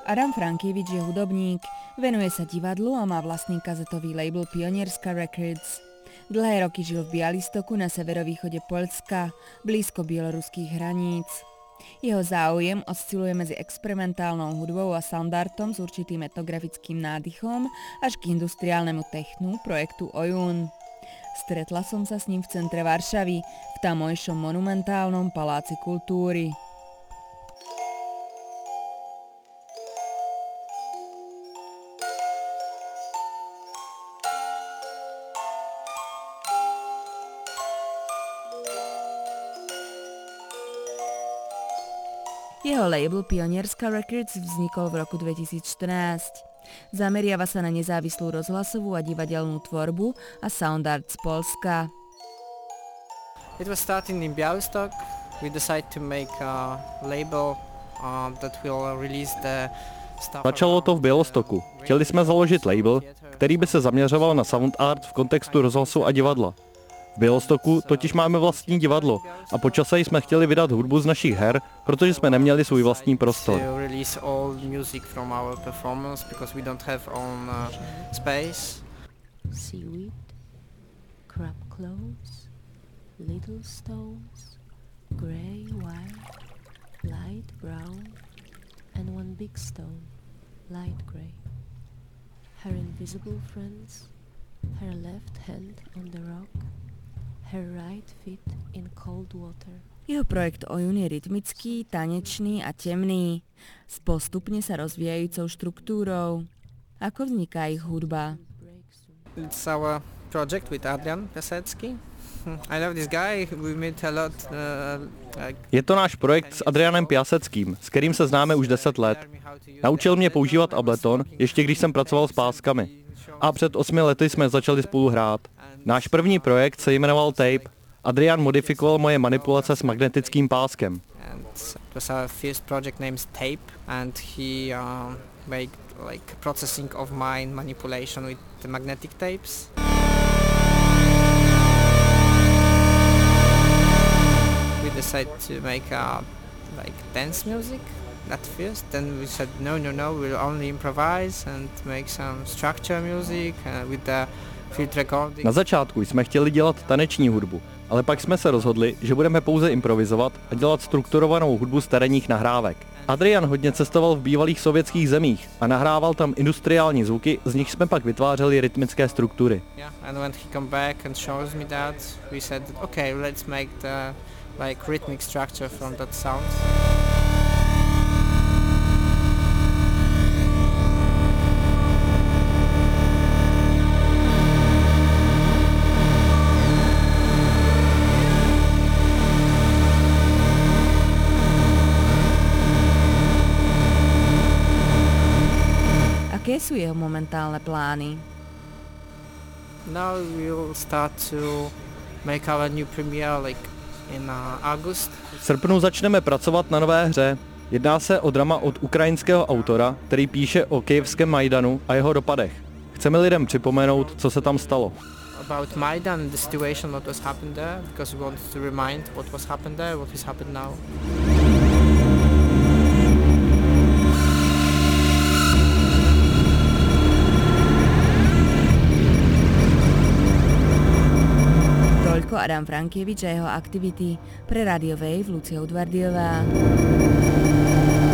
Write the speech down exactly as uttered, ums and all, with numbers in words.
Adam Frankiewicz je hudobník, venuje sa divadlu a má vlastný kazetový label Pionierska Records. Dlhé roky žil v Bialystoku na severovýchode Poľska, blízko bieloruských hraníc. Jeho záujem osciluje medzi experimentálnou hudbou a soundartom s určitým etnografickým nádychom až k industriálnemu technu projektu Ojun. Stretla som sa s ním v centre Varšavy, v tamojšom monumentálnom paláci kultúry. Jeho label Pionierska Records vznikol v roku dvetisícštrnásť. Zameriava sa na nezávislú rozhlasovú a divadelnú tvorbu a soundart z Polska. It was starting in Białystok. We decided to make a label uh, that will release the stuff. Začalo to v Bialystoku. Chtěli jsme založit label, který by se zaměřoval na sound art v kontextu rozhlasu a divadla. V Bialystoku totiž máme vlastní divadlo a po čase jsme chtěli vydat hudbu z našich her, protože jsme neměli svůj vlastní prostor. Seaweed, crab clothes, little stones, grey, white, light brown, and one big stone, light grey. Her invisible friends, her left hand on the rock, her right feet in cold water. Jeho projekt Ojun je rytmický, tanečný a temný, s postupne sa rozvíjajúcou štruktúrou. Ako vzniká ich hudba? It's our project with Adrian Piasecki. I love this guy. We met a lot. Uh, like... Je to náš projekt s Adrianem Piaseckým, s kterým se známe už deset let. Naučil mě používat Ableton, ještě když jsem pracoval s páskami. A před osmi lety jsme začali spolu hrát. Náš první projekt se jmenoval Tape. Adrian modifikoval moje manipulace s magnetickým páskem. It was our first project named Tape, and he uh, made like processing of my manipulation with the magnetic tapes. We decided to make a like dance music at first. Then we said no, no, no. We'll only improvise and make some structure music uh, with the field recording. Na začátku jsme chtěli dělat taneční hudbu, ale pak jsme se rozhodli, že budeme pouze improvizovat a dělat strukturovanou hudbu z terénních nahrávek. Adrian hodně cestoval v bývalých sovětských zemích a nahrával tam industriální zvuky, z nich jsme pak vytvářeli rytmické struktury. Yeah, and when he come back and shows me that, we said, okay, let's make the like rhythmic structure from that sound. Aké sú jeho momentálne plány? Now we'll start to make our new premiere like in uh, August. V srpnu začneme pracovat na nové hře. Jedná se o drama od ukrajinského autora, který píše o kyjevském Majdanu a jeho dopadech. Chceme lidem připomenout, co se tam stalo. About Maidan and the situation what was happened there, because we want to remind what was happened there, what is happened now. Toľko Adam Frankiewicz a jeho aktivity. Pre Radio Wave Lucia Udvardiová.